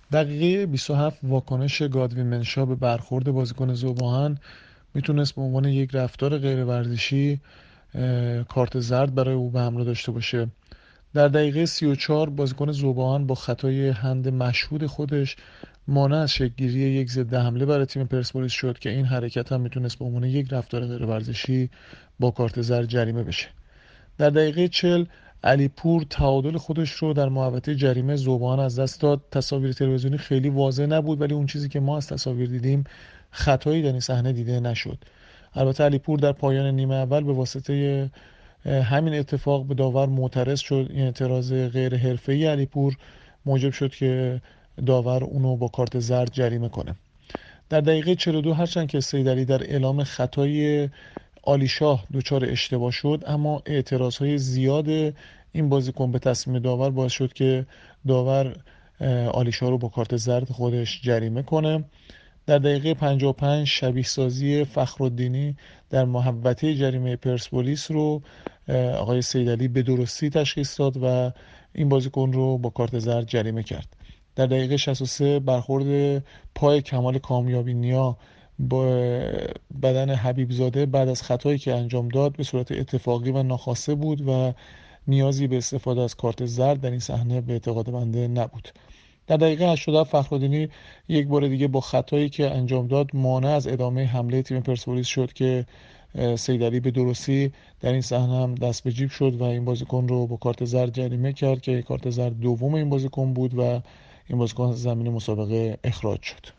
دقیقه 27 واکنش گادوین منشا به برخورد بازیکن ذوب‌آهن میتونست به عنوان یک رفتار غیرورزشی کارت زرد برای او به همراه داشته باشه. در دقیقه 34 بازیکن ذوب‌آهن با خطای هند مشهود خودش مانع از شکل‌گیری یک ضد حمله برای تیم پرسپولیس شد که این حرکت هم میتونست به عنوان یک رفتار غیرورزشی با کارت زرد جریمه بشه. در دقیقه 40 علیپور تعادل خودش رو در محوطه جریمه ذوب‌آهن از دست داد. تصاویر تلویزیونی خیلی واضح نبود، ولی اون چیزی که ما از تصاویر دیدیم خطایی در این صحنه دیده نشد. البته علیپور در پایان نیمه اول به واسطه همین اتفاق به داور معترض شد. این اعتراض غیر حرفه‌ای علیپور موجب شد که داور اونو با کارت زرد جریمه کنه. در دقیقه 42 هرچند که سیدعلی در اعلام خطای آلیشاه دچار اشتباه شد، اما اعتراضهای زیاد این بازیکن به تصمیم داور باعث شد که داور آلیشاه رو با کارت زرد خودش جریمه کنه. در دقیقه 55 شبیه سازی فخرالدینی در محوطه جریمه پرسپولیس رو آقای سیدعلی به درستی تشخیص داد و این بازیکن رو با کارت زرد جریمه کرد. در دقیقه 63 برخورد پای کمال کامیابی نیا با بدن حبیبزاده بعد از خطایی که انجام داد به صورت اتفاقی و ناخواسته بود و نیازی به استفاده از کارت زرد در این صحنه به اعتقاد بنده نبود. در دقیقه 87 فخرالدینی یک بار دیگه با خطایی که انجام داد مانع از ادامه حمله تیم پرسپولیس شد که سیدعلی به درستی در این صحنه هم دست به جیب شد و این بازیکن رو با کارت زرد جریمه کرد که کارت زرد دوم این بازیکن بود و این بازیکن از زمین مسابقه اخراج شد.